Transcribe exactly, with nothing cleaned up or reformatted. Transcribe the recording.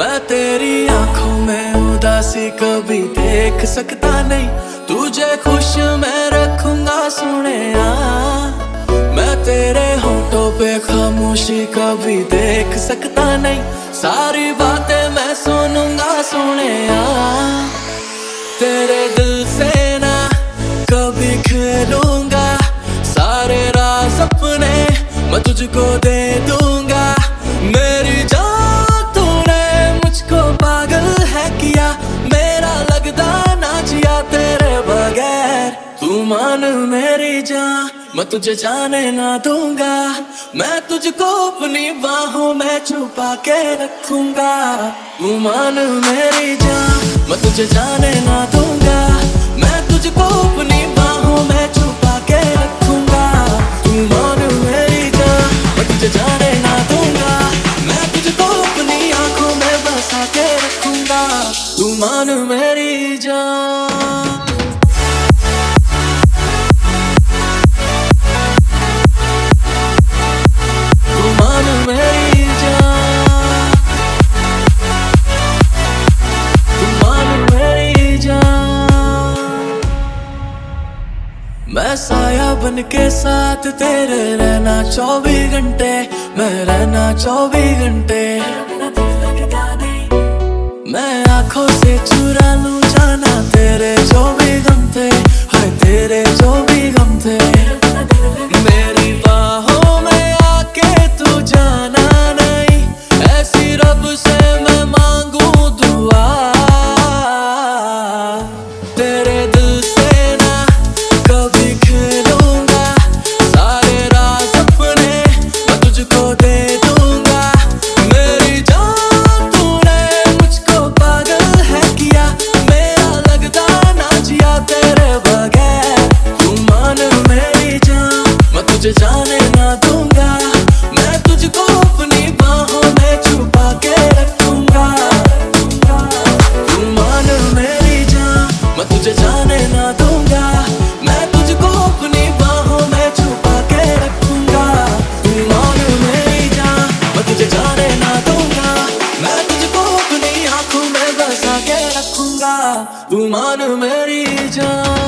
मैं तेरी आंखों में उदासी कभी देख सकता नहीं, तुझे खुश मैं रखूंगा सुनेया। मैं तेरे होठों पे खामोशी कभी देख सकता नहीं, सारी बातें मैं सुनूंगा सुनेया। तेरे दिल से ना कभी खेलूंगा, सारे राज अपने मैं तुझको दे दूंगा। मेरी जान तूने मुझको पागल है किया, मेरा लगता ना जिया तेरे बगैर। तू मान मेरी जान, मैं तुझे जाने ना दूंगा, मैं तुझको अपनी बाहों में छुपा के रखूंगा। तू मान मेरी जान, मैं तुझे जाने ना दूंगा, मैं तुझको अपनी बाहों में छुपा के रखूंगा। तू मान मेरी जान, मैं तुझे जाने ना दूंगा, मैं तुझको अपनी आंखों में बसा के रखूंगा। तू मान मेरी जान। मैं साया बन के साथ तेरे रहना चौबीस घंटे, मैं रहना चौबीस घंटे। मैं आंखों से चुरा लूं जाना तेरे जो भी गम थे, हाय तेरे जो भी गम थे। मेरी बाहों में आके तू जाना नहीं, ऐसी रब से मैं मांगू दुआ। तेरे दिल से ना कभी खेलूंगा, सारे राज अपने मैं तुझको दे दूंगा। मेरी जान तूने मुझको पागल है किया, मेरा लगता ना जिया तेरे बगैर। तू मान मेरी जान, मैं तुझे जाने ना दूंगा, मैं तुझको अपनी बाहों में छुपा के रखूंगा। तू मान मेरी जान, मैं तुझे जाने ना दूंगा, मैं तुझको अपनी बाहों में छुपा के रखूंगा। तू मान मेरी जान, मैं तुझे जाने ना दूंगा, मैं तुझको अपनी आंखों में बसा के रखूंगा। तू मान मेरी जान।